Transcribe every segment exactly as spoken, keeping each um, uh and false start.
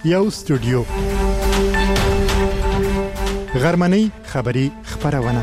یو استودیو غرمنۍ خبری خبرونه.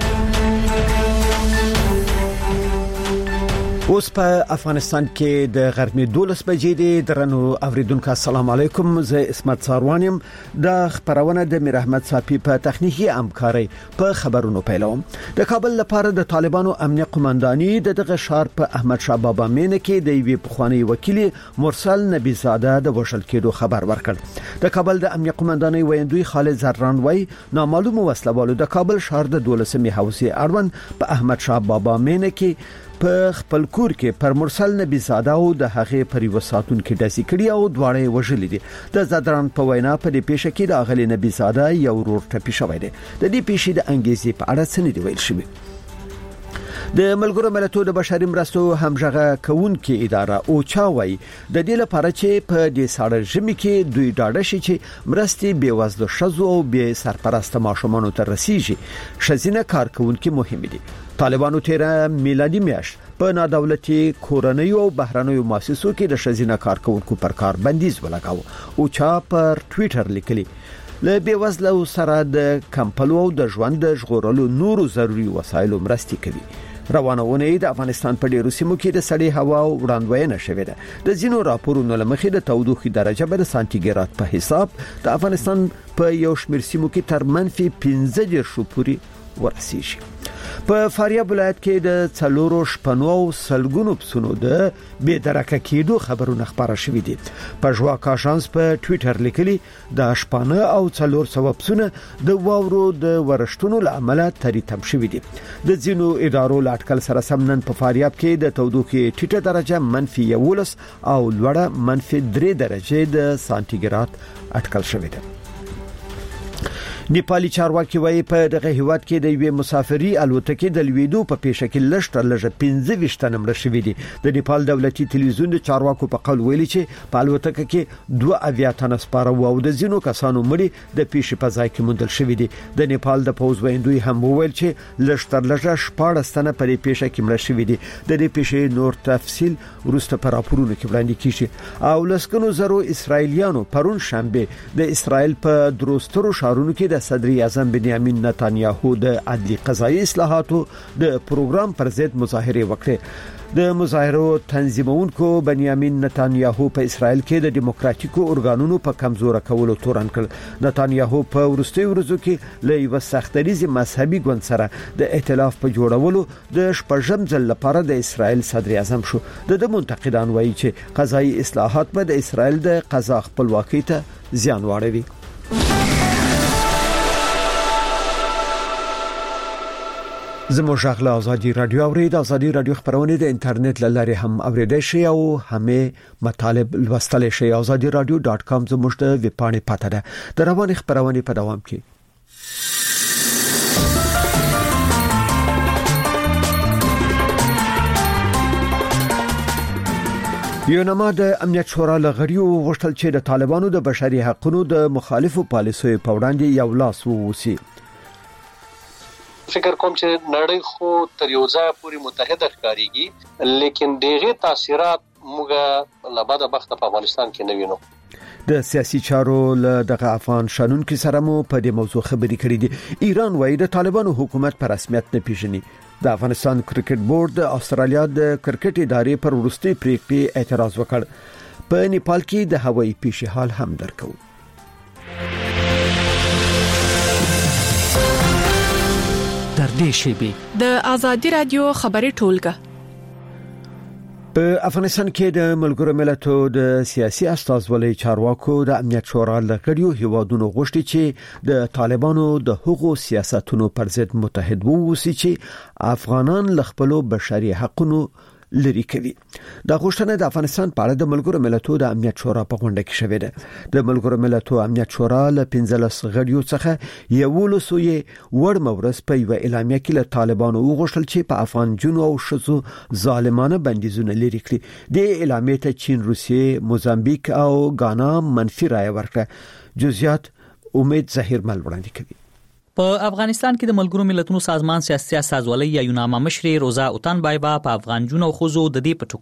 اوس په افغانستان کې د غرمې دولس بجې دي. درنو اوریدونکو السلام علیکم، زه اسمت ساروانیم. د خبرونه د میر احمد صافی په تخنیکی همکاري په خبرونو پیلوم. د کابل لپاره د طالبانو امنیه قومنداني د دغه شهر په احمد شاه بابا مینه کې د یوې پخوانی وکیل مرسل نبی زاده د وشل کېدو خبر ورکړ. د کابل د امنیه قومنداني ویندوی خالد زران وای نامعلوم وسلوالو د کابل شهر د دولسمې حوزې اړوند په احمد شاه بابا مینه کې په خپل کور کې پر مرسل نبی زاده او د هغې پر وساتون کې داسې کړي او دواړه وژل دي. د زادران په وینا په دې پیښه کې د اغلی نبی زاده یو ورور ټپي شوی دی. د دې پیښې د انګیزې په اړه څه نه دی ویل شوی. د ملګرو ملتونو د بشري مرستو همغږه کوونکې اداره اوچا وای د دې لپاره چې په دې ساړه ژمي کې دوی ډاډه شي چې مرستې بې وزلو ښځو او بې سرپرسته ماشومانو ته رسیږي. ښځینه کارکونکي مهم دي. طالبانو تیره میلادي میاشت په نادولتي کورنیو او بهرنیو مؤسسو کې د ښځینه کارکونکو پر کار بندیز ولګاو. اوچا پر ټوئیټر لیکلي له بې وزلو سره د کمپلو او د ژوند ژغورلو نورو ضروري وسایلو مرستې کوي. روانونه د افغانستان په ډیرو سیمو کې د سړې هوا وړاندوینه شوې ده. د ځینو راپورونو لمخې د تودوخې درجه به د سانتیګراد په حساب د افغانستان په یو شمېر سیمو کې تر منفي پنځه دېرش پورې ورسیږي. په فاریاب ولایت کې د څلورو شپنو او سلګونو پسونو د بې درکه کېدو خبرونه خبره شوې دي. په ژوا کاشانس په ټوئیټر لیکلي د شپانه او څلور سو پسونه د واورو د ورشتونو لامل تریتم شوې دي. د ځینو ادارو لاټکل سره سمنن په فاریاب کې د تودوخې ټیټه درجه منفي یولس او لوړه منفي درې درجه د سانتیګراد اټکل شوې ده. نیپالي چارواکي وایي په دغه هیواد کې د یوې مسافري الوتکې د لویدو په پیښه کې لږ تر لږه پنځه ویشت تنه مړه شوي دي. د نیپال دولتي تلویزیون د چارواکو په قول ویلي چې په الوتکه کې دوه اویا تنه سپاره وو او د ځینو کسانو مړي د پیښې په ځای کې موندل شوي دي. د نیپال د پوز ویندوی هم وویل چې لږ تر لږه شپاړس تنه په دې پیښه کې مړه شوي دي. د دې پیښې نور تفصیل وروسته په راپورونو کې وړاندې کیږي. او لسکنو زرو اسرایلیانو پرون شنبه د اسرایل په دروسترو شهرونو کې د صدر اعظم بنیامین نتانیاهو د عدلي قضایي اصلاحاتو د پروګرام پر ضد مظاهره وکړه. د مظاهرو تنظیمونکو بنیامین نتانیاهو په اسرائیل کې د دیموکراتیکو ارګانونو په کمزور کولو تورن کړ. نتانیاهو په ورستیو ورځو کې له یو سختریزي مذهبي ګوند سره د ائتلاف په جوړولو د شپږم ځل لپاره د اسرائیل صدر اعظم شو. د منتقدان وایي چې قضایي اصلاحات به د اسرائیل د قضا خپلواکۍ ته زیان واړوي. زموږ غږ له ازادي رادیو اورید. ازادي رادیو خبرونه د انټرنیټ لاري هم اوریدئ شئ او همه مطالب لوستل شئ. ازادي رادیو ډاټ کام زموږ د ویب پاڼې پته ده. د رواني خبرونه په دوام کې یونما د امنیت شورا لغړیو غوښتل چې د طالبانو د بشري حقوقو د مخالفو پالیسیو په وړاندې یو لاس ووسی. فکر کوم چې نړۍ خو تر یو ځای پورې متحده ښکاریږي، لیکن دغه تاثیرات موږ لا بعد وخت په افغانستان کې نه وینو. د سیاسي چارو له دغه افغان شانونکو سره مو په دې موضوع خبرې کړې دي. ایران وایي د طالبانو حکومت پر رسمیت نه پیژني. د افغانستان کرکټ بورډ د استرالیا د کرکټ ادارې پر ورستي پریکړې اعتراض وکړ. په نیپال کې د هوایي پیښې حال هم درکو. در دې شیبه د ازادي رادیو خبري ټولګه په افغانستان کې د ملګرو ملتونو د سیاسي استازولۍ چارواکو د امنیت شورا لغړیو هیوادونو غوښتي چې د طالبانو د حقوقو سیاستونو پر ضد متحد ووسی چې افغانان ل خپل بشري حقوقو لري کوي. دا غوښتنه د افغانستان په اړه د ملګرو ملتونو د امنیت شورا په غونډه کې شوې ده. د ملګرو ملتونو امنیت شورا له پنځلس غړیو څخه یو لسوي ور مورس په یو اعلامیه کې له طالبانو وغوښتل چې په افغان جنو او شذو ظالمانه بندیزونه لري کړي. د اعلامیه ته چین، روسیې، موزامبیک او غانا منفي رائے ورکړه. جزئیات امید ظاهر مل وړاندې کوي. په افغانستان کې د ملګرو ملتونو سازمان سیاسي سازولۍ یا یوناما مشر روزا اوتان بایبا په افغان جنو او خوځو د دې پټکو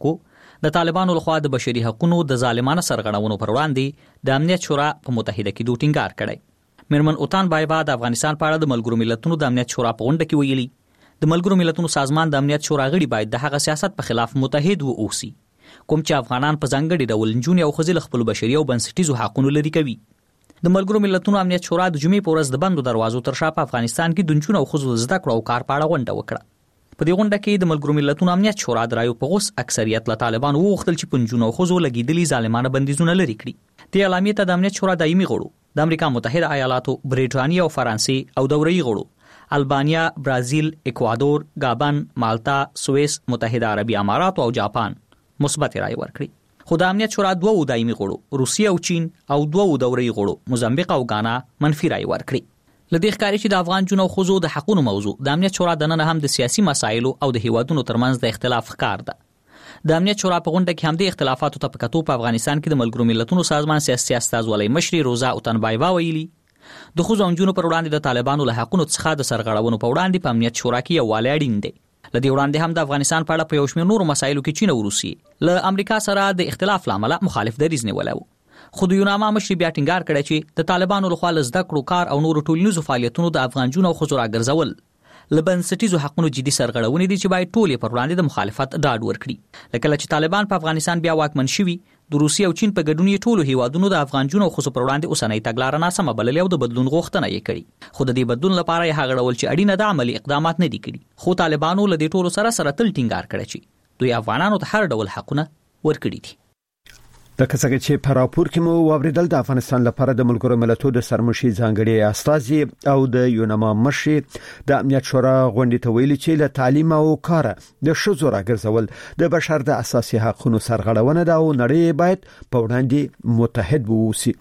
د طالبانو لخوا د بشري حقوقو د ظالمانه سرغړونو پر وړاندې د امنیت شورا په متحده کېدو ټینګار کړی. میرمن اوتان بایبا د افغانستان په اړه د ملګرو ملتونو د امنیت شورا په غونډه کې ویلي د ملګرو ملتونو سازمان د امنیت شورا غړي باید د هغه سیاست په خلاف متحد ووسی کوم چې افغانان په ځانګړي ډول نجونې او ښځې له خپلو بشري او بنسټیزو حقوقو لرې کوي. د ملګرو ملتونو امنیت شورا د جمعې په ورځ د بندو دروازو تر شا په افغانستان کې د نجونو او ښځو د زده کړو او کار په اړه غونډه وکړه. په دې غونډه کې د ملګرو ملتونو امنیت شورا د رایو په غوس اکثریت له طالبانو وغوښتل چې په نجونو او ښځو لګېدلي ظالمانه بندیزونه لرې کړي. دې اعلامیې ته د امنیت شورا دایمي غړو د امریکا متحده ایالاتو، بریټانیا او فرانسې او دوري غړو البانیا، برازیل، اکوادور، گابن، مالتا، سوئیس، متحده عربي امارات او جاپان مثبت رای ورکړي. خو د امنیت شورا دوه دایمي غړو روسیه او چین او دوه دوري غړو موزمبیق او غانا منفي رای ورکړي. لدې ښکاري چې د افغان جنو خوځو د حقوقو موضوع د امنیت شورا د نن هم د سیاسي مسایلو او د هیوادونو ترمنځ د اختلاف ښکار ده. د امنیت شورا په غونډه کې هم د اختلافاتو ته په کتو په افغانستان کې د ملګرو ملتونو سازمان سیاسي استازولۍ مشري روزا اوتن بایبا ویلي د خوځو انجونو پر وړاندې د طالبانو له حقوقو څخه د سرغړونو په وړاندې په امنیت شورا کې یووالی اړین دی. لدې وړاندې هم د افغانستان په اړه په یو شمېر نورو مسایلو کې چین او روسیې له امریکا سره د اختلاف لامل مخالف دریځ نیولی و. خو د یوناما مشري بیا ټینګار کړی چې د طالبانو لخوا له زده کړو، کار او نورو ټولنیزو فعالیتونو د افغان جنو او ښځو راګرځول له بنسټیزو حقوقو جدي سرغړونې دي چې باید ټول پر وړاندې د مخالفت ډاډ ورکړي. لکه چې طالبان په افغانستان بیا واکمن شوي، د روسیې او چین په ګډون یې ټولو هیوادونو د افغان جنو او ښځو پر وړاندې اوسنۍ تګلاره ناسمه بللې او د بدلون غوښتنه یې کړې. خو د دې بدلون لپاره یې هغه ډول چې اړینه ده عملي اقدامات نه دي کړي. خو طالبانو له دې ټولو سره سره تل ټینګار کړی چې دوی افغانانو ته هر ډول حقونه ورکړي دي. د کسګه چې په راپور کې مو واوریدل د افغانستان لپاره د ملګرو ملتونو د سرمشي ځانګړي استازي او د یوناما مشري د امنیت شورا غونډې ته ویلي چې له تعلیم او کار د ښځو راګرځول د بشر د اساسي حقوقو سرغړونه ده او نړۍ باید په وړاندې متحد ووسی.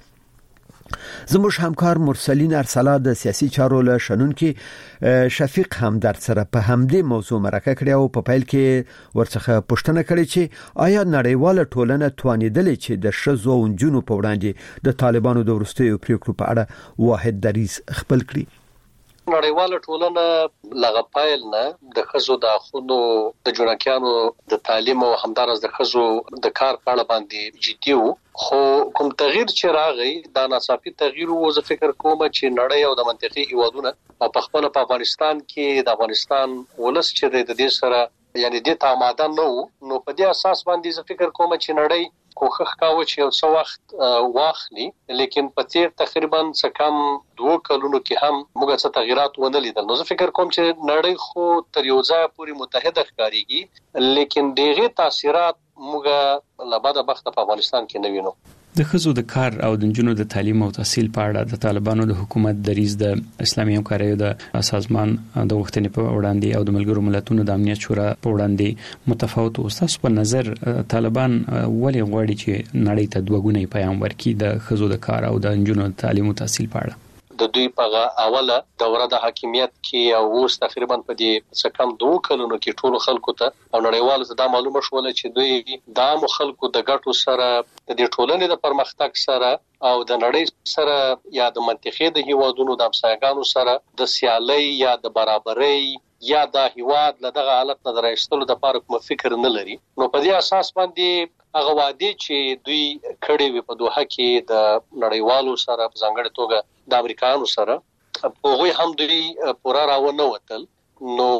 زموږ همکار مرسلین ارسلا د سیاسي چارو له شنونکو شفیق همدرد سره په همدې موضوع مرکه کړې او په پیل کې ورڅخه پوښتنه کړې چې آیا نړیواله ټولنه توانیدلې چې د ښځو او نجونو په وړاندې د طالبانو د وروستیو پریکړو په اړه واحد دریځ خپل کړي. نړیواله ټولنه لغه پایل نه د ښځو د حقوقو د جنکیانو د تعلیم او همدارس د ښځو د کار په اړه باندې جدي وو. خو کوم تغییر چې راغی دا ناڅاپي تغییر وو. زه فکر کوم چې نړۍ او د منطقي هیوادونه او په خپل په افغانستان کې د افغانستان ولس چې د دې سره یعنی د تاماده نو نو په دې اساس باندې زه فکر کوم چې نړۍ کوخخ کاوه چې یو څو وخت واخلي، لیکن په تیر تقریبا څه کم دوه کلونو کې هم موږ څه تغیرات ونه لیدل. نو زه فکر کوم چې نړۍ خو تر یو ځای پورې متحده ښکاریږي، لیکن دغه تاثیرات موږ لباده بخته په افغانستان کې نه وینو. د ښځو د کار او د نجونو د تعلیم او تحصیل په اړه د طالبانو د حکومت دریځ د اسلامي همکاریو د سازمان د غوښتنې په وړاندې او د ملګرو ملتونو د امنیت شورا په وړاندې متفاوت او تاسو په نظر طالبان ولې غواړي چې نړۍ ته دوه ګونی پیغام ورکړي د ښځو د کار او د نجونو د تعلیم او تحصیل په اړه؟ د دوی په اوله دوره د حاکمیت کې او اوس تقریبا په دې څه کم دوه کلونو کې ټول خلکو ته او نړیوالو ته دا معلومه شول چې دوی د عام خلکو د ګټو سره د دې ټولنې د پرمختګ سره او د نړۍ سره یا د منطقې د هیوادونو د همسایګانو سره د سیالي یا د برابرۍ یا د هیواد له دغه حالت نه درایستلو د لپاره کوم فکر نه لري. نو په دې اساس باندې هغه وادي چې دوی کړي وي په دوحه کې د نړیوالو سره په ځانګړي توګه د امریکایانو سره هغه هم دوی پورا راونه وتل. نو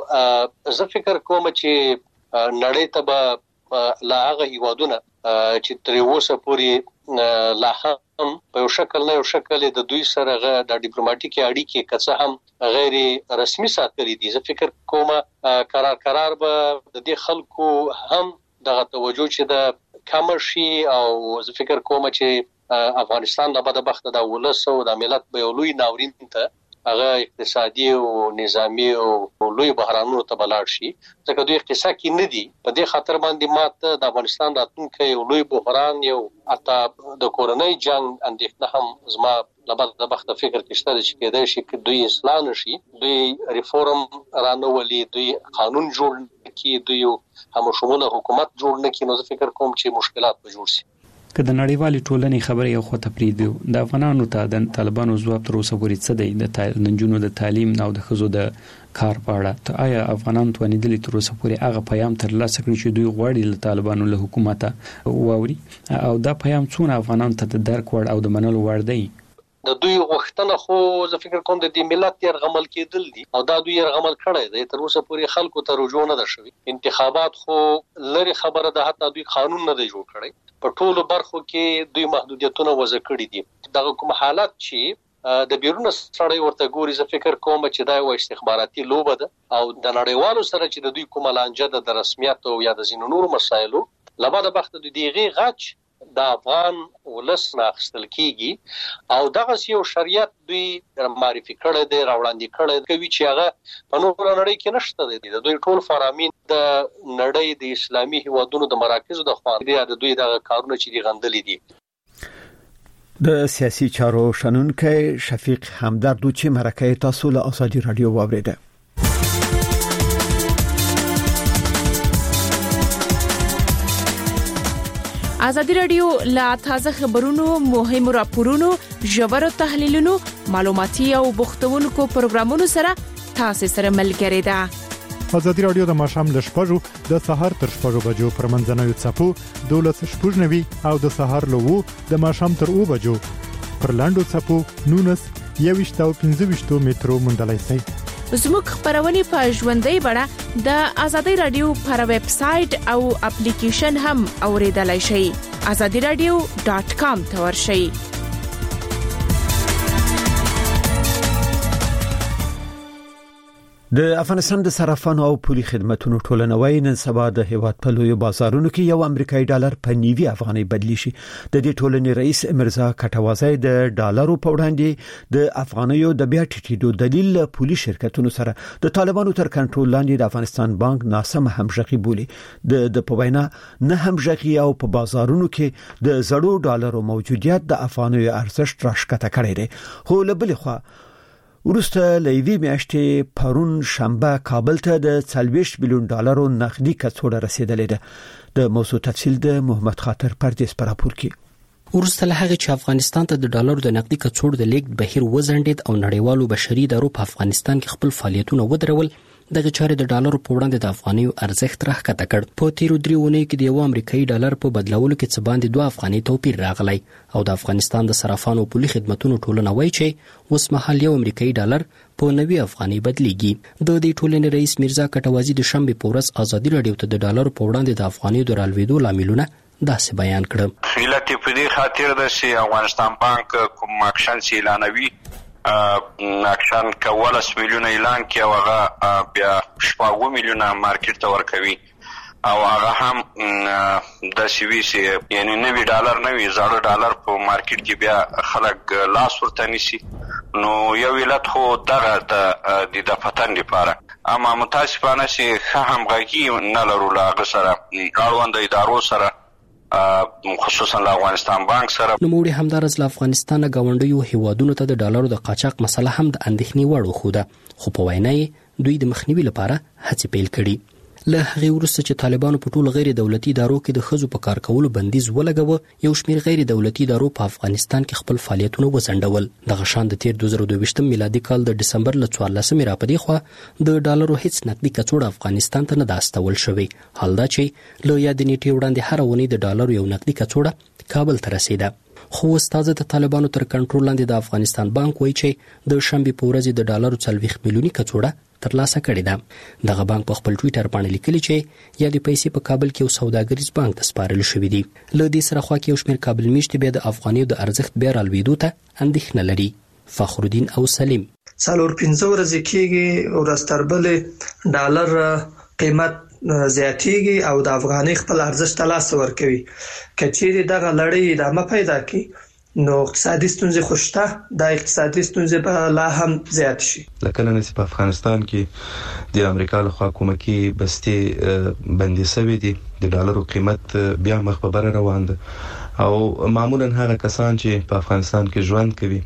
زه فکر کوم چې نړۍ ته به لا هغه هیوادونه چې تر اوسه پورې لا هم په یو شکل نه یو شکل د دوی سره د ډیپلوماټیکي اړیکې کڅه هم غیر رسمي ساتلې دي. زه فکر کوم قرار قرار به د دې خلکو هم دغه توجه چې د کم شي او زه فکر کوم چې افغانستان د بده بخت د ولس او د ملت به یو لوی ناورین ته هغه اقتصادي او نظامی او لوی بحرانونو ته بلاړ شي. ځکه دوی قصه کې نه دي. په دې خاطر باندې ماته د افغانستان راتلونکي یو لوی بحران یو اته د کورنۍ جنگ اندېښنه هم زما لبد بخت فکر کې شته چې کېدای شي چې دوی اصلاح نشي، دوی ریفورم رانولي، دوی قانون جوړ کړي، دوی هم شموله حکومت جوړ نه کړي. نو زه فکر کوم چې مشکلات به جوړ شي. که د نړیوالې ټولنې خبره یو خو ته پریږدو د افغانانو ته د طالبانو ځواب تر اوسه پورې څه دی د نجونو د تعلیم او د ښځو د کار په اړه؟ ته آیا افغانان توانیدلی تر اوسه پورې هغه پیغام ترلاسه کړي چې دوی غواړي له طالبانو له حکومت واوري او دا پیغام څونه افغانان ته د درک وړ او د منلو وړ دی؟ د دوی غوښتنه خو زه فکر کوم د دې ملت يرغمل کېدل دي او دا دوی يرغمل کړی دی. تر اوسه پورې خلکو ته رجوع نه ده شوی. انتخابات خو لري خبره ده، حتی دوی قانون نه دی جوړ کړی. په ټولو برخو کې دوی محدودیتونه وضع کړي دي. دغه کوم حالت چې د بیرونه سره ورته ګوري، زه فکر کوم چې دا یو استخباراتي لوبه ده او د نړیوالو سره چې د دوی کومه لانجه ده د رسمیت او یا د ځینو نورو مسایلو لباده بخت د دغه غچ د افغان ولس نه اخیستل کیږي او دغه یو شریعت دوی معرفي کړی دی، راوړاندې کړی کوي چې هغه په نور نړۍ کې نشته دی. د دوی ټول فرامین د نړۍ د اسلامي هیوادونو د مراکزو د خوان دي د دوی دغه کارونه چې دي غندلې دي. د سیاسي چارو شنونکي شفیق همدرد چې مرکه تاسو له ازادي رادیو واوریده. ازادي رادیو لا تازه خبرونو، مهمو راپورونو، ژورو تحلیلونو، معلوماتي او بوختونکو پروګرامونو سره تاسو سره ملګری ده. ازادي رادیو د ماشام له شپږو د سهار تر شپږو بجو پر منځنوي څپو دولس شپږنوي او د سهار له وو د ماشام تر او بجو پر لاندو څپو نونس یويشت او پنځه مترو مندلای سي. زموږ خبرونه په ژوندۍ بڼه د ازادي رادیو پر ویب سټ او اپلیکیشن هم اوریدلای شئ. azadi radio dot com ته ورشئ. د افغانستان د صرافانو او پولي خدماتو ټولنوي نن سبا د هیواد په لوی بازارونو کې یو امریکایي ډالر په نیوي افغاني بدلی شي. د دې ټولنې رئیس مرزا کټوازی د ډالرو په وړاندې د افغانیو د بیا ټیټېدو دلیل پولي شرکتونو سره د طالبانو تر کنټرول لاندې د افغانستان بانک ناسم همغږي بولي. د د پوینا نه همغږي او په بازارونو کې د زړو ډالرو موجودیت د افغانیو ارزښت راښکته کړی دی. خو له بل خوا ورسته لوي میاشتې پرون شنبه کابل ته د څلوېښت میلیون ډالرو نقدي کڅوړه رسیدلې ده. د موضوع تفصیل د محمد خاطر پردیس پر راپور کې. ورسته له هغه چې افغانستان ته د ډالرو د نقدي کڅوړو د لیږد بهیر وزندید او نړیوالو بشري ادارو په افغانستان کې خپل فعالیتونه ودرول، دغه چارې د ډالرو په وړاندې د افغانیو ارزښت راښکته کړ. په تیرو درې اونیو کې د یو امریکایي ډالر په بدلولو کې څه باندې دوه افغاني توپیر راغلی او د افغانستان د صرافانو او پولي خدماتو ټولنه وایي چې اوس مهال یو امریکایي ډالر په نوي افغاني بدلیږي. د دې ټولنې رئیس مرزا کټوازی د شنبه په ورځ ازادي رادیو ته د ډالرو په وړاندې د افغانیو د رالوېدو لاملونه داسې بیان کړ. علت په دې خاطر ده چې افغانستان بانک کوم اکشن اعلانوي اکشن کولس میلیون اعلان کی او هغه بیا شپږ میلیونه مارکیټ ته ورکوي او هغه هم د سیویس یعنی نوی ډالر نوی زړه ډالر په مارکیټ کې بیا خلک لاس ورته نیسي. نو یو علت خو دغه د د فتن لپاره اما متاسفانه چې ښه همغږي نه لرو له هغه سره اړوند ادارو سره خصوصا له افغانستان بانک سره. نو موږ همدارس له افغانستان غونډیو هیوادونو ته د ډالرو د قاچاق مسله هم د اندېښنې وړ خوده، خو په وینا یې دوی د مخنیوي لپاره هڅې پیل کړي. له هغه وروسته چې طالبانو په ټولو غیر دولتي ادارو کې د خزو په کار کولو بندیز ولګاوه، یو شمېر غیر دولتي ادارو په افغانستان کې خپل فعالیتونه وځنډول. دغه شان د تیر دوه زره دوه ویشت میلادي کال د دسمبر له څوارلسمې راپدې خو د ډالرو هیڅ نقدي کڅوړه افغانستان ته نه داستول شوی. حال دا چې له یاد نیټې وړاندې هر ونی د ډالرو یو نقدي کڅوړه کابل ته رسیده. خو استاد د طالبانو تر کنټرول لاندې د افغانستان بانک وایي چې د شنبه په ورځ د ډالرو څلوېښت میلیوني کڅوړه ترلاسه کړې ده. دغه بانک په خپل ټویټر باندې لیکلي چې یا د پیسې په کابل کې یو سوداګریز بانک ته سپارل شوې دي. له دې سره خو کې یو شمېر کابل میشتې بیا د افغانیو د ارزښت بیا رالوېدو ته اندېښنه لري. فخرالدین او سلیم څلور پنځه ورځې کېږي ورځ تر بلې ډالر قیمت زیاتېږي او د افغاني خپل ارزښت ته لاس ورکوي. که چیرې دغه لړۍ ادامه پیدا کړي نو اقتصادي ستونزې خوشته د اقتصادي ستونزې به لا هم زیات شي. لکه نن په افغانستان کې د امریکا لخوا کومکی بستي بندي شوی دي، د ډالرو قیمت بیا مخ په بره روان ده او معمولا هغه کسان چې په افغانستان کې ژوند کوي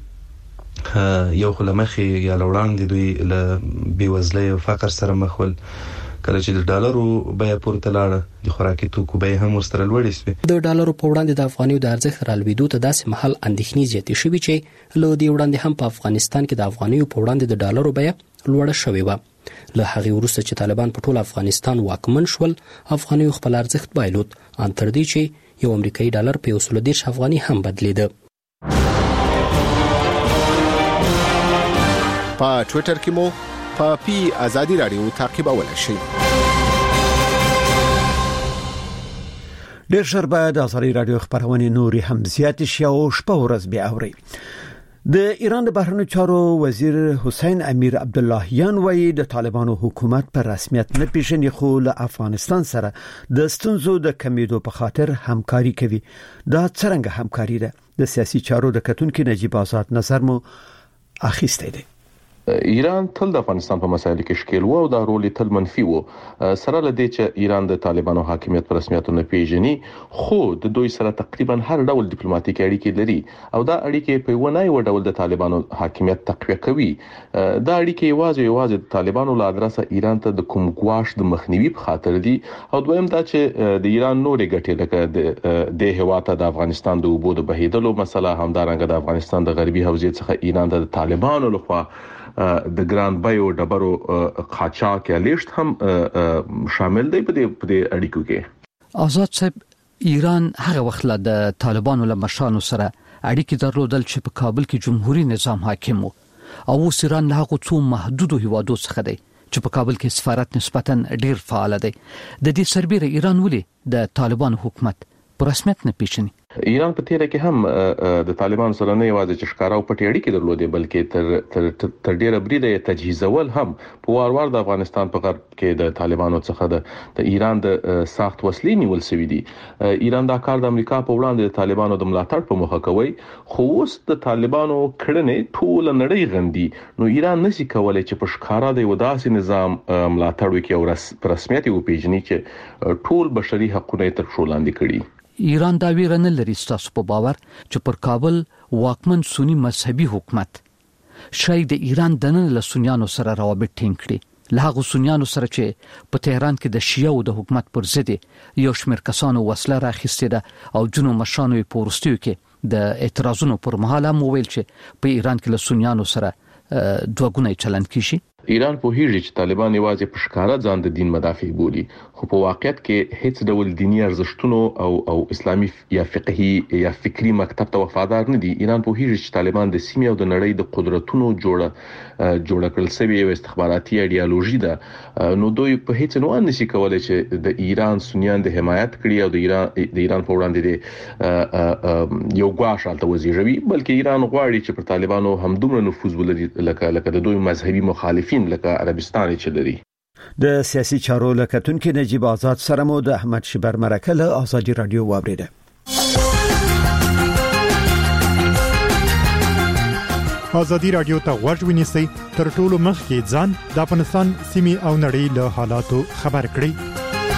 یو خلمخي یا لوړاندې دوی له بیوزلۍ او فقر سره مخ ول، کله چې د ډالرو بیه پورته لاړه د خوراکي توکو بیه هم ورسره لوړې شوې. د ډالرو په وړاندې د افغانیو د ارزښت رالوېدو ته داسې محل اندېښنې زیاتې شوې چې له دې وړاندې هم په افغانستان کې د افغانیو په وړاندې د ډالرو بیه لوړه شوې و. له هغې وروسته چې طالبان په ټول افغانستان واکمن شول، افغانیو خپل ارزښت بایلود، ان تر دې چې یو امریکایي ډالر په یو سل دېرش افغاني هم بدلیده. په ټوئیټر کې مو په پی آزادی رادیو تعقیبولای شئ. ډیر ژر به د آزادی رادیو خبرونه نوري هم زیات شي او شپه ورځ به اوري. د ایران د بهرنیو چارو وزیر حسین امیر عبداللهیان وایي د طالبانو حکومت پر رسمیت نه پیژني، خو له افغانستان سره د ستونزو د کمیدو په خاطر همکاري کوي. دا څنګه همکاري ده؟ د سیاسي چارو د کتونکو نجیب آزاد نظر مو اخیسته دی. ایران تل د افغانستان په مسایلو کې شکیل و او دا رول تل منفي و. سره لدې چې ایران د طالبانو حاکمیت پر رسمیت نه پیژني، خو د دوی سره تقریبا هر ډول ډیپلوماټیک اړیکې لري او دا اړیکې په ونای و ډول د طالبانو حاکمیت تقویه کوي. دا اړیکې یوازې یوازې د طالبانو له ادرسه ایران ته د کوم ګواښ د مخنیوي په خاطر دي او دویم دا چې د ایران نورې ګټې لکه د هواته د افغانستان د اوبو د بهیدلو مسله، همدارنګه د افغانستان د غربي حوزې څخه ایران ته د طالبانو لخوا د ګران بایو ډبرو قاچاق یا لیشت هم شامل دی په دې اړیکو کې. آزاد صاحب، ایران هغه وخت لا د طالبانو له مشرانو سره اړیکې درلودل چې په کابل کې جمهوریت نظام حاکم و او اوس ایران له هغو څو محدودو هیوادو څخه دی چې په کابل کې سفارت نسبتاً ډیر فعال دی. د دې سربېره ایران ولې د طالبانو حکومت په رسمیت نه پیژني؟ ایران په تیره کې هم د طالبانو سره نه یوازې چې ښکارا او پټې اړیکې درلودې، بلکې تر تر تر ډیره بریده تجهیزول هم په وار وار د افغانستان په غرب کې د طالبانو څخه د د ایران د ساخت وسلې نیول شوې دي. ایران دا کار د امریکا په وړاندې د طالبانو د ملاتړ په موخه کوي، خو اوس د طالبانو کړنې ټول نړۍ غندي. نو ایران نشي کولای چې په ښکارا د یو داسې نظام ملاتړ وکړي او رس رسمیت یې وپیژني چې ټول بشري حقوقونه تر پښو لاندې کړي. ایران دا ویره نه لري ستاسو په باور چې پر کابل واکمن سنی مذهبي حکومت شاید د ایران د نن له سنیانو سره روابط ټینګ کړي، له هغو سنیانو سره چې په تهران کې د شیعو د حکومت پر ضد یو شمېر کسانو وسله راخیستې ده او جنو مشرانو یې په وروستیو کې د اعتراضونو پر مهال هم وویل چې په ایران کې له سنیانو سره دوه ګونی چلند کیږي. ایران په هیڅ چې طالبان یوازې په ښکارا ځان د دین مدافع بولي، خو په واقعیت کې هیڅ ډول دینی ارزښتونو او او اسلامي یا فقهي یا فکری مکتب ته وفادار نه دي. ایران په هیڅ چې طالبان د سیمې او د نړۍ د قدرتونو جوړه جوړ کړل سوي یو استخباراتي ایډیالوژي ده. نو دوی په هیڅ نه نشي کولای چې د ایران سنیان د حمایت کړي او د ایران د ایران په وړاندې د یو ګواښ حالت وزیږوي، بلکې ایران غواړي چې پر طالبانو هم دومره نفوذ ولري لکه لکه د دوی مذهبي مخالفین لکه عربستان چې لري. د سیاسي چارو لکتونکو نجیب آزاد سره مو د احمد شبر مرکه له آزادی رادیو واوریده. آزادی رادیو ته غوږ ونیسئ، تر ټولو مخکې ځان د افغانستان سیمې او نړۍ له حالاتو خبر کړئ.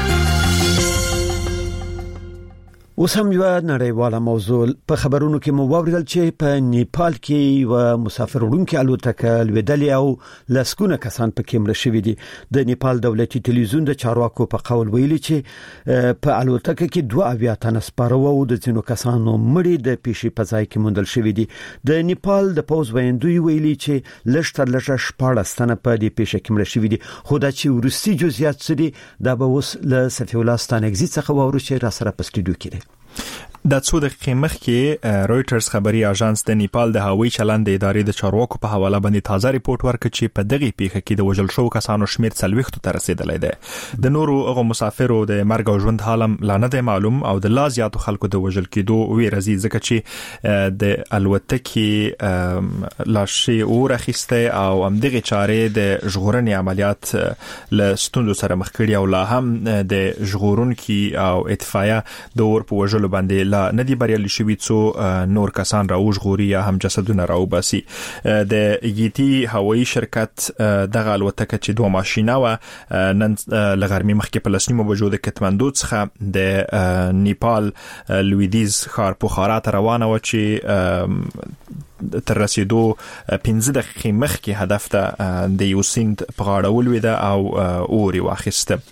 اوس هم یو نړیواله موضوع په خبرونو کې مو واوریدل چې په نیپال کې یو مسافر وړونکي الوتکه لویدلې او لسګونه کسان پکې مړه شوي دي. د نیپال دولتي تلویزیون د چارواکو په قول ویلي چې په الوتکه کې دوه اویا تنه سپاره وو او د ځینو کسانو مړي د پیشي په ځای کې موندل شوي دي. د نیپال د پوز ویندوی ویلي چې لږ تر لږه شپاړس تنه په دې پیښه کې مړه شوي دي، خو دا چې ورسي جزئیات څه دي دا به اوس له صفي الله ستانګزي څخه واورو چې را سره په سټوډیو کې دي. د څو دقیقې مخکې رويټرز خبري اژانس د نیپال د هوایي چلند ادارې د چارواکو په حواله باندې تازه ریپورت ورکړ چې په دغه پیښه کې د وژل شوو کسانو شمیر څلويخت ته رسیدلی دی. د نورو هغه مسافرو د مرګ او ژوند حالم لا نه دی معلوم او د لا زیاتو خلکو د وژل کېدو ویرزي ځکه چې د الوتکې لاشي اور اخیسته او همدغه چارې د ژغورنې عملیات له ستونزو سره مخ کړي او لا هم د ژغورونکو او اتفاقیه د اور په وژلو باندې لا ندی بریالي شوی څو نور کسان راوژغوري یا هم جسدونه راوباسي. د ایتی هوایي شرکت دغه الوتکه چې دوه ماشینه و نن لغرمې مخکې په لسنیمو بجو د کتمندو څخه د نیپال لویدیز ښار پوخارا ته روانه و چې تر رسیدو پنځه دقیقې مخکې هدف ته د یو سیند په غاړه ولویده او اوري واخیسته.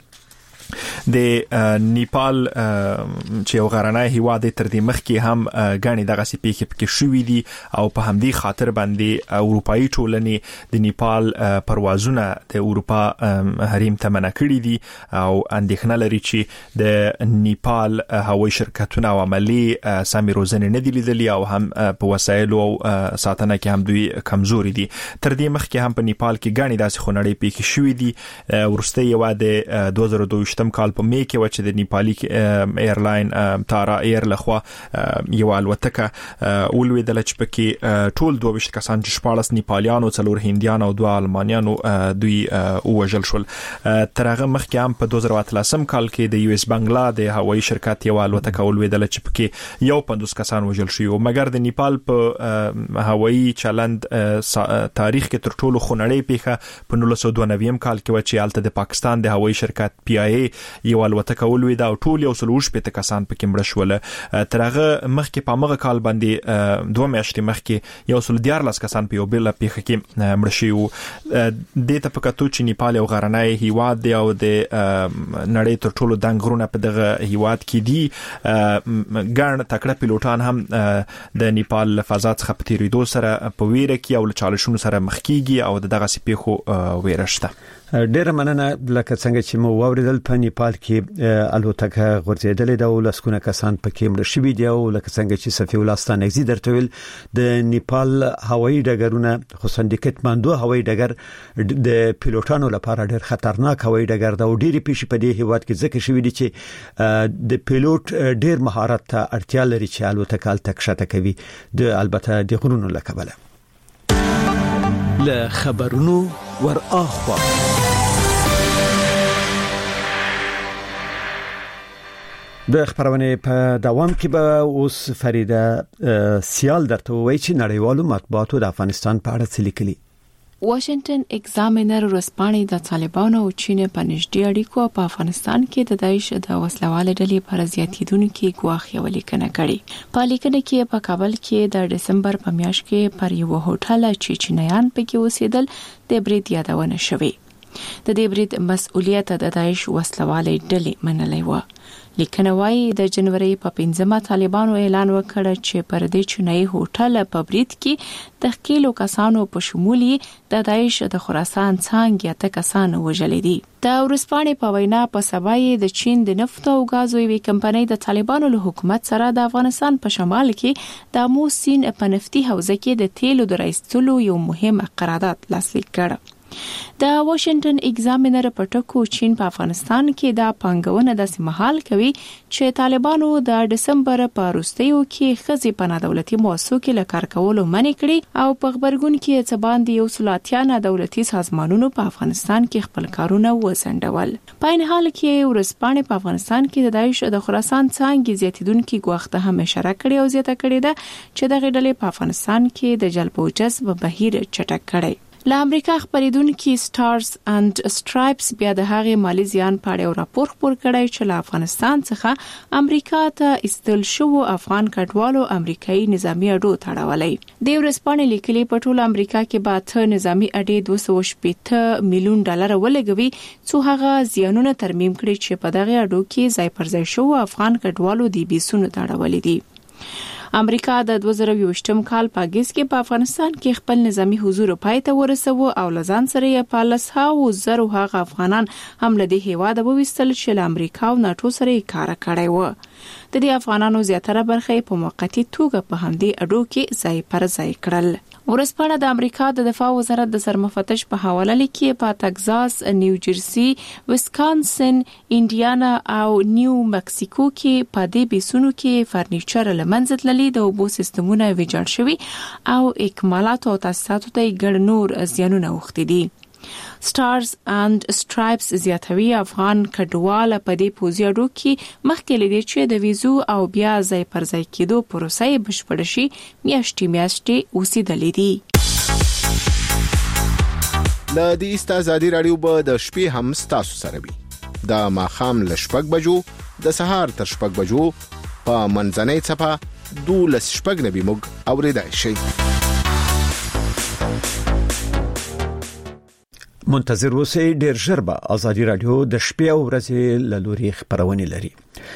د نیپال چې یو غرنی هیواد تر دې مخکې هم غاڼې دغه سپیکې پکې شوې دي او په همدې خاطر باندې اروپאי ټولنې د نیپال پروازونه د اروپا حریم ته منع کړي دي او اندېښنه لري چې د نیپال هوایي شرکتونه او عملی سمې روزنې نه دي لیدلې او هم په وسایلو او ساتنه کې هم دوی کمزوري دي. تر دې مخکې هم په نیپال کې غاڼې داسې خونړې پکې شوې دي. ورسته یو د دوه زره دوه تم کال په می کې و چې د نیپالي ایرلاین تارا ایر لخوا یو الوتکه ولویدل چې پکې ټول دوه ویشت کسان چې شپاړس نیپالیانو څلور هندیان او دوه المانیانو دوی وژل شول. تر هغه مخکې هم په دوه زره اتلسم کال کې د یو اس بنگلا د هوایي شرکت یو الوتکه ولویدل چې پکې یو پنځوس کسان وژل شوی او مګر د نیپال په هوایي چلند تاریخ کې تر ټولو خونړۍ پیښه په نولس سوه دوه نوي کال کې و چې الته د پاکستان د هوایي شرکت پی آی یو الوتکه ولویده او ټول یو سل وشپېته کسان پکې مړه شول. تر هغه مخکې په هغه کال باندې دوه میاشتې مخکې یو سل دیارلس کسان په یو بل پیښه کې مړه شوي. د ته په کتو چې نیپال یو غرنی هیواد دی او د نړۍ تر ټولو دنګ غرونه په دغه هیواد کې دي، ګڼ تکړه پیلوټان هم د نیپال فضا څخه په تیریدو سره په ویره کې او چالشونو سره مخ کیږي او دغه سپیخو ویره شته. ډیره مننه. لکه څنګه چې مو واوریدل په نیپال کې الوتکه غورځېدلې ده او لسکونه کسان پکې مړه شوي دي او لکه څنګه چې صفی الله ستانګزی درته ویل د نیپال هوایي ډګرونه خصوصا د کټماندو هوایي ډګر د پیلوټانو لپاره ډېر خطرناک هوایي ډګر ده او ډېری پیښې په دې هیواد کې ځکه شوي دي چې د پیلوټ ډېر مهارت ته اړتیا لري چې الوتکه الته کښته کوي د البته د غرونو له کبله. له خبرونو ور اخوا د خبرونه په دوام کې به اوس فریده سیال درته وایي چې نړیوالو مطبوعاتو د افغانستان په اړه څه لیکلي. واشنگټن ایگزامینر ورځپاڼې د طالبانو او چین په نږدې اړیکو په افغانستان کې د داعش د وسلواله ډلې پر زیاتیدونکو ګواښ یو لیکنه کړې. په لیکنه کې په کابل کې د دسمبر په میاشت کې پر یو هوټل چچنیان پکې اوسېدل د برید یادونه شوې. د دې برید مسؤلیت د داعش وسلواله ډلې منلې و. لیکنه وايي د جنوري په پنځمه طالبانو اعلان وکړ چې پر دې چنای هوټل په برید کې د خکیلو کسانو په شمول د داعش د خراسان څنګه ته کسان وژل دي. د ورسپانې په وینا په سبای د چین د نفت او غازو وی کمپنۍ د طالبانو له حکومت سره د افغانستان په شمال کې د امو سیند په نفتي حوزه کې د تیلو د رایستلو یو مهم قرارداد لاسلیک کړ. د واشنگټن ایگزامینر په ټکو چین په افغانستان کې د پنګونه د سیمهال کوي چې طالبانو د دسمبر په وروستیو کې خزي په دولتي مؤسسو کې لکار کولو منې کړي او په خبرګون کې څه باندې یو سلاتیانه دولتي سازمانونو په افغانستان کې خپل کارونه وسنډول. په ان حال کې ورسپانې په افغانستان کې د داعش د خراسان څنګه زیاتیدونکو غوښته هم اشاره کړې او زیاته کړې ده چې د غډلې په افغانستان کې د جلب او جذب بهیر چټک کړي. له امریکا خبرېدونکو سټارز اند سټرایپس بیا د هغې مالی زیان په اړه راپور خپور کړی چې له افغانستان څخه امریکا ته استل شو افغان کډوالو امریکایي نظامی اډو تړولې. د ورسپانې لیکلي په ټول امریکا کې به ته نظامی اډې دوه سوه شپږ میلیون ډالر ولګوي څو هغه زیانونه ترمیم کړي چې په دغه اډو کې ځای پر ځای شو افغان کډوالو دی بیسونه تړولې دي. امریکا د دوه زره یوویشتم کال په اگست کې په افغانستان کې خپل نظامی حضور پای ته ورسوه او لزان سره یې په لسهاو زرو هغه افغانان هم له دې هیواده وویستل چې له امریکا او ناتو سره یې کار کړی و. د دې افغانانو زیاتره برخه په موقتی توګه په همدې اډو کې ځای پر ځای کړل. ورسپانه د امریکا د دفاع وزارت د سرمفتش په حواله لیکي په تگزاس، نیو جرسي، ویسکانسن، انډیانا او نیو مکسیکو کې په دې بیسونو کې فرنیچر لمنځه تللي د اوبو سیستمونه ویجاړ شوي او اکمالات او تاسیساتو ته ګڼ نور زیانونه اوښتي دي. سټارز اند سټرایپس زیاتوي افغان کډوال په دې پوزي اډو کې مخکې لدی چې د ویزو او بیا ځای پر ځای کېدو پروسه یې بشپړ شي میاشتې میاشتې اوسېدلې دي. د دې استازادي رادیو په د شپې هم تاسو سره وي. د ماخام ل شپږ بجو د سهار تر شپږ بجو په منځنۍ صفه دولس شپږ نبي موږ اوریدای شي. منتظر اوسئ، ډیر ژر به ازادي رادیو د شپې او ورځې له لوري خبرونه لري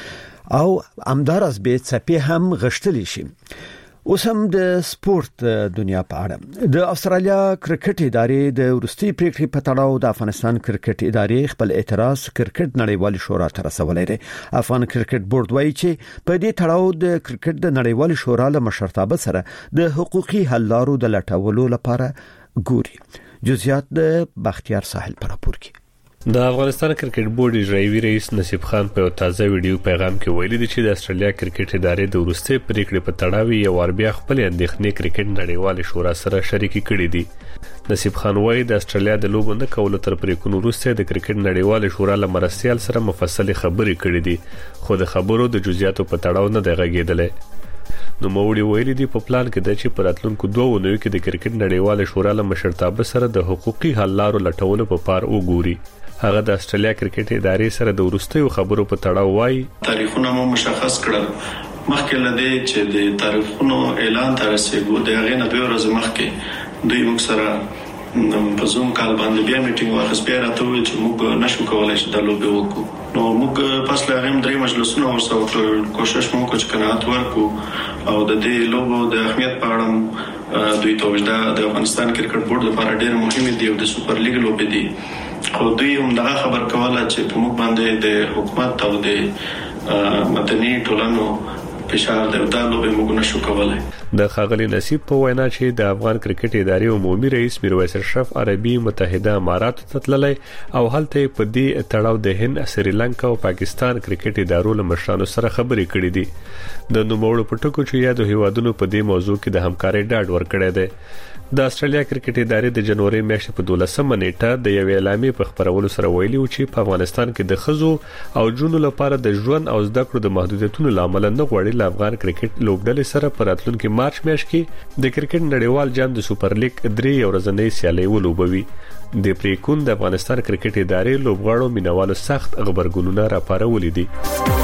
او امدارس به څپې هم غشتلی شي. اوس هم د سپورت دنیا په اړه د استرالیا کرکټ ادارې د ورستي پریکړې په تړاو د افغانستان کرکټ ادارې خپل اعتراض کرکټ نړیوال شورا ته رسولی دی. افغان کرکټ بورډ وایي چې په دې تړاو د کرکټ د نړیوال شورا له مشرتابه سره د حقوقي حل لارو د لټولو لپاره ګوري. جزئیات د بختیار ساحل پر راپور کې. د افغانستان کرکټ بورډ اجرایي رئیس نصیب خان په تازه ویډیو پیغام کې ویلي دی چې د استرالیا کرکټ ادارې د ورستي پریکړې په تړاو یو ور بیا خپل اندېښنې کرکټ نړیوال شورا سره شریکي کړې دي. نصیب خان وایي د استرالیا د لوبو نه کولو تر پریکړو وروسته د کرکټ نړیوال شورا له مرستيال سره مفصل خبرې کړې دي، خو د خبرو د جزئیاتو په تړاو نه دی غږېدلی. نو موړي ویلي دی په پلان کې د چې پراتلونکو دوه ونو کې د کرکټ نړیوال شورا له مشرتابه سره د حقوقي حل لارو لټولو په پار وګوري. هغه د استرالیا کرکټ ادارې سره د ورستیو خبرو په تړاو وایي تاریخونه مو مشخص کړل. مخکې لدې چې د تاریخونو اعلان تر رسیدو د هغه نه دوه ورځې مخکې دوی موږ سره په زوم کال باندې بیا میټینګ واخیست، بیا راته وویل چې موږ نشو کولای چې د لوبې وکړو. نو موږ پس له هغه درې مجلسونه ورسره وکړل، کوشش مو وکړ چې قناعت ورکړو او د دې لوبو د اهمیت په اړه دوی ته وجدا د افغانستان کرکټ بورډ لپاره ډېر مهم دی او د سوپر لیګ لوبې دي. خو دوی هم دا خبر کوله چې په موږ باندې د حکومت او د مدني ټولنو فشار دی او دا لوبې موږ نشو کولای. د خاغلی نصیب په وینا چې د افغان کرکټ ادارې عمومي رئیس میرویس اشرف عربي متحده امارات ته تللی او هلته په دې تړاو د هند، سریلانکا او پاکستان کرکټ ادارو له مشرانو سره خبرې کړې دي. د نوموړو پټکو چې یادو هیوادونو په دې موضوع کې د همکارۍ ډاډ ورکړی دی. د استرالیا کرکټ ادارې د جنوري میاشتې په دولسمه نیټه د یو اعلامیې په خبرولو سره ویلي و چې په افغانستان کې د خزو او جنونو لپاره د ژوند او زده کړو د محدودیتونو لامل نه غوړي ل افغان کرکټ لوبډلې سره په راتلونکي مارچ میاشت کې د کرکټ نړیوال جام د سوپر لیګ درې ورځنۍ سیالي ولوبوي. د پریکون د افغانستان کرکټ ادارې لوبغاړو مینوالو سخت خبرګونونه راپارولي دي.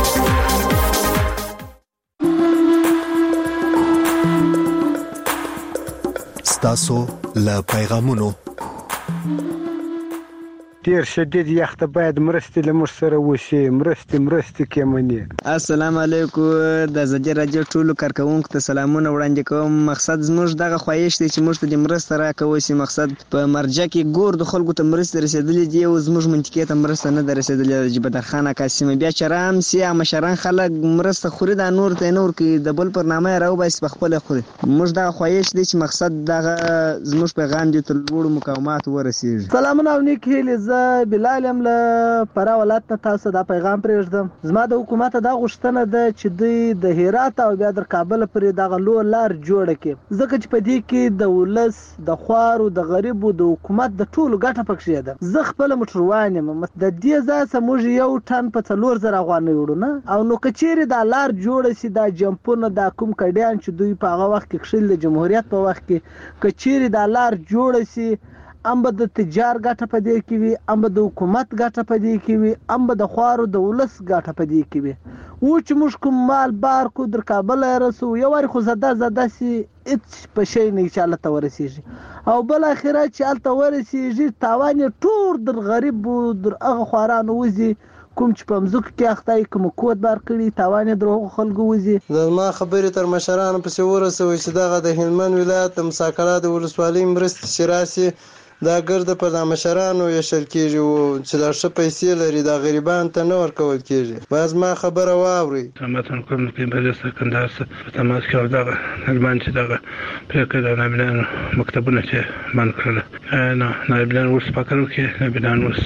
تاسو له پیغامونو ډیر شدید یخت باید مرستې له موږ سره وشي، مرستې مرستې کېمني. السلام علیکم د زجر راجو ټولو کارکونکو ته سلامونه وړاندې کوم. مقصد زموږ دغه خواهش دی چې موږ ته د مرسته راکوي شي. مقصد په مرجع کې ګور د خلکو ته مرسته رسیدلې دی او زموږ منطقې ته مرسته نه رسیدلې. جبدر خان قاسم بیا چرام سي مشران خلک مرسته خوري د نور ته نور کې د بل پر نامه راو بس په خپل خوري. موږ دغه خواهش دی چې مقصد دغه زموږ پیغام دی تر لوړ مقاومت ورسیږي. سلامونه او نیک هیله. زه بلال ام له پرا ولایت ته تاسو دا پیغام پرېږدم. زما د حکومت دا غوښتنه ده چې دوی د هرات او بیا د کابل پرې دغه لوی لار جوړه کړي، ځکه چې په دې کې د ولس د خوارو د غریبو د حکومت د ټولو ګټه پکې ده. زه خپل موټروان یم، د دې ځای سموږ یو ټن په څلور زره افغانۍ وړو نه او نو کچېره دا لار جوړه سي دا جمپونه دا کوم کډیان چې دوی په هغه وخت کې خشل د جمهوریت په وخت کې کچېره دا لار جوړه سي، ام به د تجار ګټه پدې کې وي، ام به د حکومت ګټه پدې کې وي، ام به د خوارو د ولس ګټه پدې کې وي. و چې موږ کوم مال بار کو در کابل رسو یو واری خو زده زده سي اڅ په شي نه چاله ته ورسیږي او بل اخره چې الته ورسیږي تاوان ټور در غریب در هغه خوارانو وزي کوم چې په مزوک کې اخته کوم کوت بار کړی تاوان دروغ خلکو وزي. زما خبرې تر مشرانو پسې ورسوي چې دغه د هلمند ولایت د مساکله د ولسوالۍ مرستې شراسي دا ګرد پر د مشرانو یشل کېږي او چې دا ښه پیسې لري دا غریبان ته نه ورکول کېږي. باز ما خبره واوري تماتن کوم په بل سکندار څخه تماس کې دا هلمند چې دا پرکې دا نابلان مکتبونه چې من کړل نه نابلان ورس پکړو کې نابلان ورس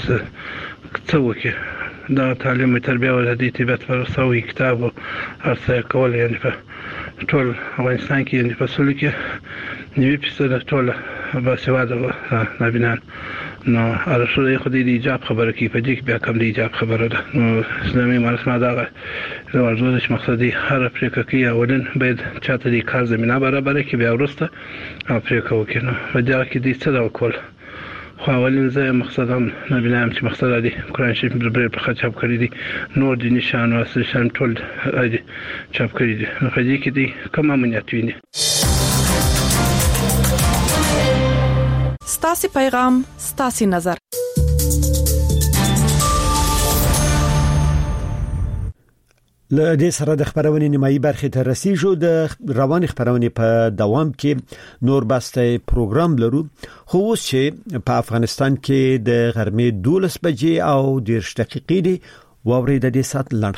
څه وکي دا تعلیم تربیه او د طبيعت فرصوي کتاب او ارڅ کول یعنی په ټول افغانستان کې یعنی په سولې کې نیوي پیسه ټول باسواده نابینان نو ارشد خو دې ایجاب خبره کې په دې کې بیا کوم دې ایجاب خبره ده. نو اسلامي مرسمه دا ورزو د مقصدی هر افریقا کې اولن باید چاته دې کار زمينه برابر کې بیا ورسته افریقا وکړي. نو په دې کې دې څه دا وکول خو اولین زه مقصدم نبینم چې مقصد دی قرآن شریف برابر په خط چاپ کړی دي نور د نشان او اصل شان ټول دی چاپ کړی دي. نو په دې کې دې کوم امنیت ویني. ستاسو پیغام ستاسو نظر. له دې سره د خبرونې نیمایي برخه ته رسیدو. د روان خبرونې په دوام کې نور بسته پروګرام لرو، خو اوس چې په افغانستان کې د غرمې دولس بجې او دیرش دقیقې دی واوري د دې سات لاند